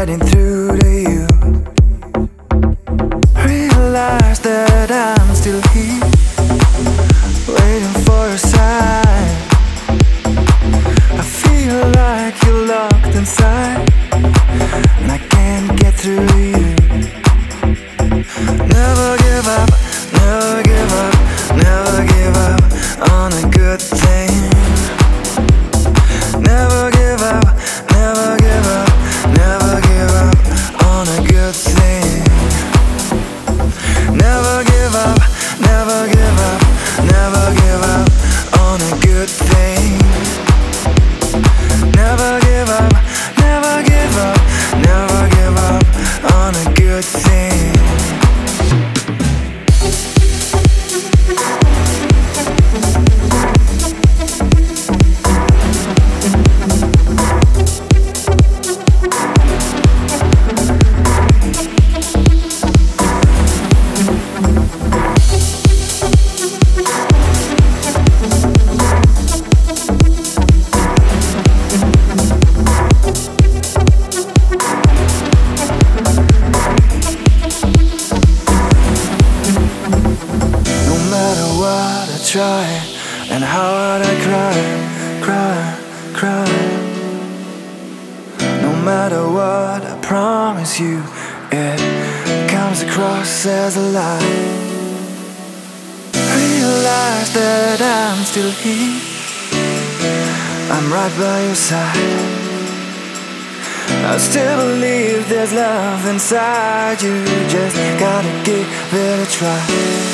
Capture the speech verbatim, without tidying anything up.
getting through to you. Realize that I'm still here, waiting for a sign. I feel like you're locked inside, and I can't get through to you. Never give up, never give up, never give up on a good thing. Never give up, never give up, never give up on a good thing. Never give up, never give up, never give up on a good thing. Never give up, never give up, never give up on a good thing. Try, and how hard I cry, cry, cry. No matter what, I promise you, it comes across as a lie. Realize that I'm still here, I'm right by your side. I still believe there's love inside you, just gotta give it a try.